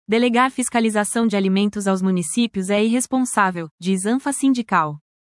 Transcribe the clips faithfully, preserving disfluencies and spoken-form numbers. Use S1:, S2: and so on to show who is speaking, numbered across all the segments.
S1: Delegar fiscalização de alimentos aos municípios é irresponsável, diz ANFA Sindical.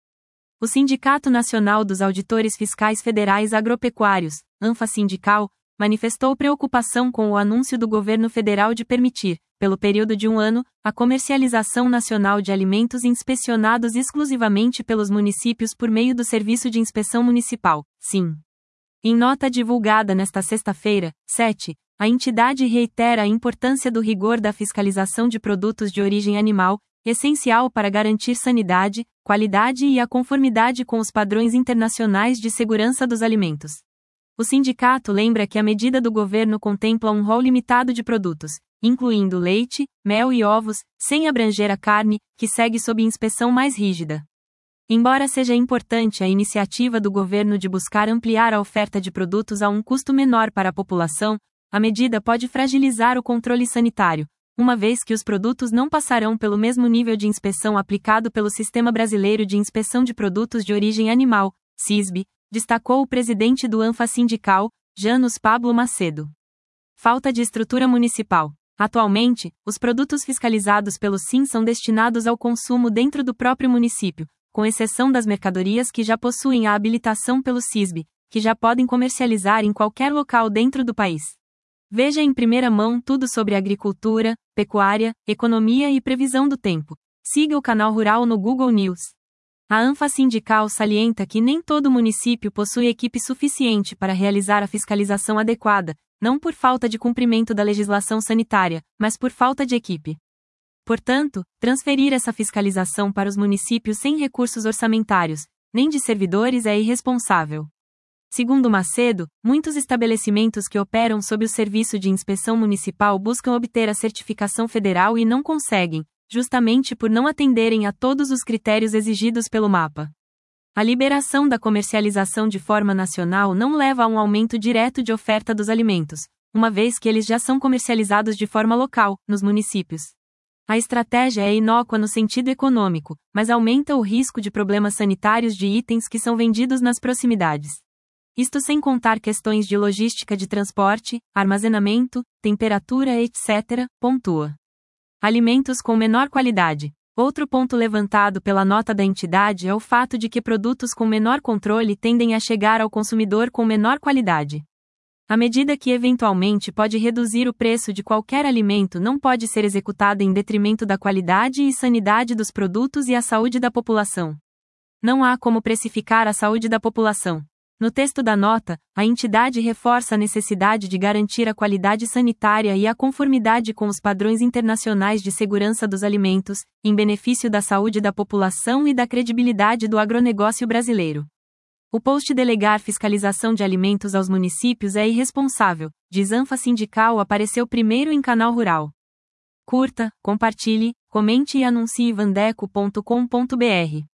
S1: O Sindicato Nacional dos Auditores Fiscais Federais Agropecuários, ANFA Sindical, manifestou preocupação com o anúncio do governo federal de permitir, pelo período de um ano, a comercialização nacional de alimentos inspecionados exclusivamente pelos municípios por meio do Serviço de Inspeção Municipal, SIM. Em nota divulgada nesta sexta-feira, sete, a entidade reitera a importância do rigor da fiscalização de produtos de origem animal, essencial para garantir sanidade, qualidade e a conformidade com os padrões internacionais de segurança dos alimentos. O sindicato lembra que a medida do governo contempla um rol limitado de produtos, incluindo leite, mel e ovos, sem abranger a carne, que segue sob inspeção mais rígida. Embora seja importante a iniciativa do governo de buscar ampliar a oferta de produtos a um custo menor para a população, a medida pode fragilizar o controle sanitário, uma vez que os produtos não passarão pelo mesmo nível de inspeção aplicado pelo Sistema Brasileiro de Inspeção de Produtos de Origem Animal, SISB, destacou o presidente do ANFA Sindical, Janus Pablo Macedo. Falta de estrutura municipal. Atualmente, os produtos fiscalizados pelo SIM são destinados ao consumo dentro do próprio município, com exceção das mercadorias que já possuem a habilitação pelo SISB, que já podem comercializar em qualquer local dentro do país. Veja em primeira mão tudo sobre agricultura, pecuária, economia e previsão do tempo. Siga o canal Rural no Google News. A ANFA Sindical salienta que nem todo município possui equipe suficiente para realizar a fiscalização adequada, não por falta de cumprimento da legislação sanitária, mas por falta de equipe. Portanto, transferir essa fiscalização para os municípios sem recursos orçamentários, nem de servidores é irresponsável. Segundo Macedo, muitos estabelecimentos que operam sob o Serviço de Inspeção Municipal buscam obter a certificação federal e não conseguem, justamente por não atenderem a todos os critérios exigidos pelo mapa. A liberação da comercialização de forma nacional não leva a um aumento direto de oferta dos alimentos, uma vez que eles já são comercializados de forma local, nos municípios. A estratégia é inócua no sentido econômico, mas aumenta o risco de problemas sanitários de itens que são vendidos nas proximidades. Isto sem contar questões de logística de transporte, armazenamento, temperatura, etcétera, pontua. Alimentos com menor qualidade. Outro ponto levantado pela nota da entidade é o fato de que produtos com menor controle tendem a chegar ao consumidor com menor qualidade. A medida que eventualmente pode reduzir o preço de qualquer alimento não pode ser executada em detrimento da qualidade e sanidade dos produtos e a saúde da população. Não há como precificar a saúde da população. No texto da nota, a entidade reforça a necessidade de garantir a qualidade sanitária e a conformidade com os padrões internacionais de segurança dos alimentos, em benefício da saúde da população e da credibilidade do agronegócio brasileiro. O post delegar fiscalização de alimentos aos municípios é irresponsável, diz ANFA Sindical, apareceu primeiro em Canal Rural. Curta, compartilhe, comente e anuncie vandeco ponto com ponto br.